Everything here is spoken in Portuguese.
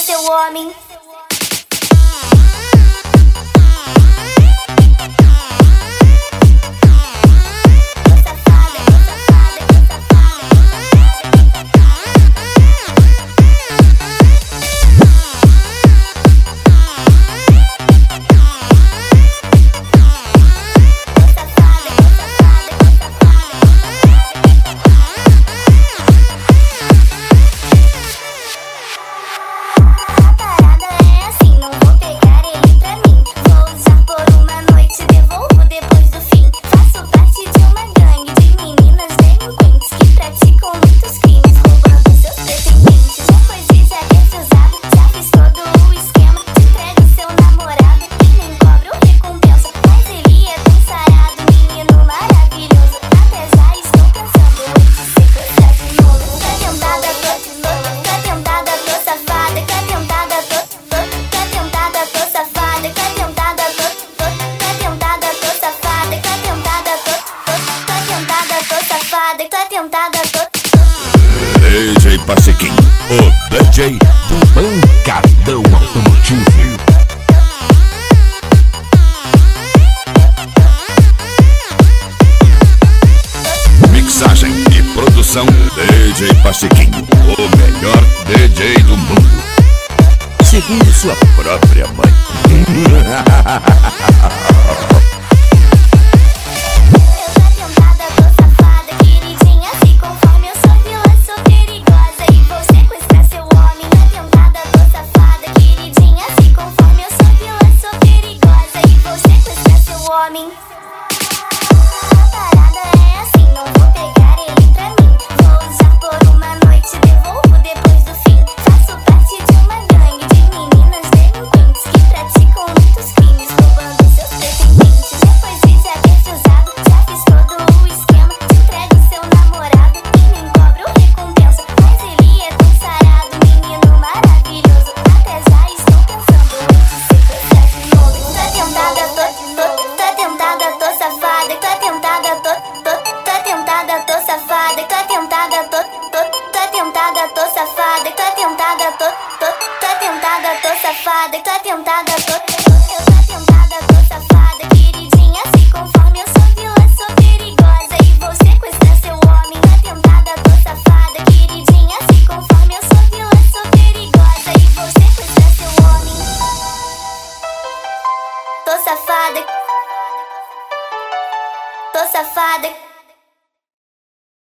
seu homem. DJ Pachequinho, o DJ do Pancadão Automotivo. Mixagem e produção DJ Pachequinho, o melhor DJ do mundo, segundo sua própria mãe. Tô tentada, tô safada, tô tentada, tô